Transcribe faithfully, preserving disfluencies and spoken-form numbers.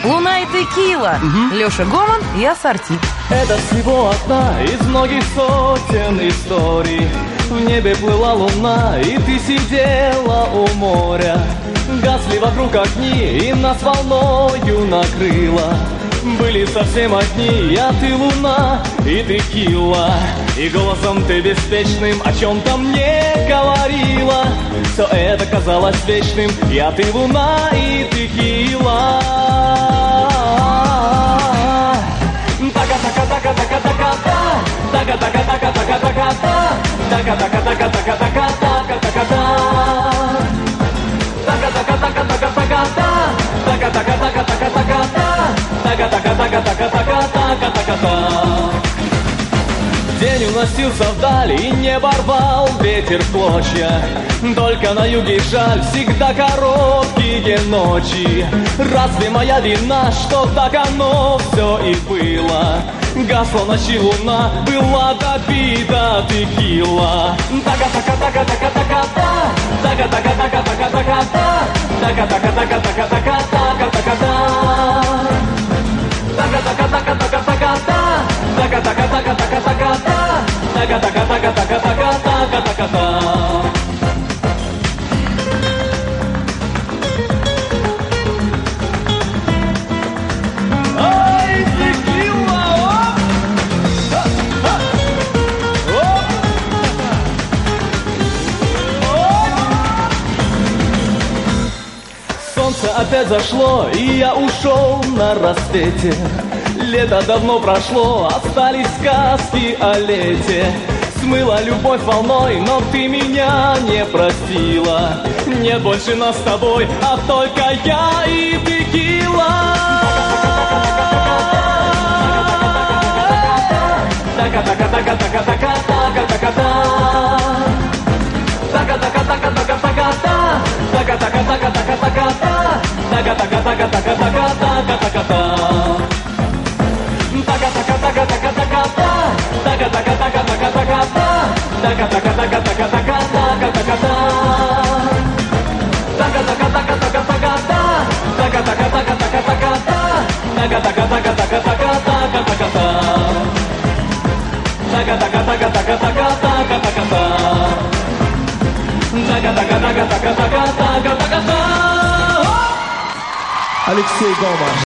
Луна и текила. Угу. Леша Гоман и Ассорти. Это всего одна из многих сотен историй. В небе плыла луна, и ты сидела у моря. Гасли вокруг огни, и нас волною накрыло. Были совсем одни, я, ты, луна и текила. И голосом ты беспечным о чем-то мне говорила. Все это казалось вечным, я, ты, луна и текила. Така-така-така-така-така-така, така-така-така-така-така-така, така-така-така-така-така-така-така-така-така. День уносился вдали, и небо рвал ветер в клочья. Только на юге жаль, всегда короткие ночи. Разве моя вина, что так оно все и было? Гасла ночи луна, была добита текила. Така-така-така-така-така-така, така-така-така-така-така-така, така-така-така-така-така-така-така-така. Така-така-така-така-така-така, така-така-така-така-така-така, така-така-така-така-така-така-така-така. Опять зашло, и я ушел на рассвете. Лето давно прошло, остались сказки о лете. Смыла любовь волной, но ты меня не простила. Нет больше нас с тобой, а только я и текила. Алексей Гоман.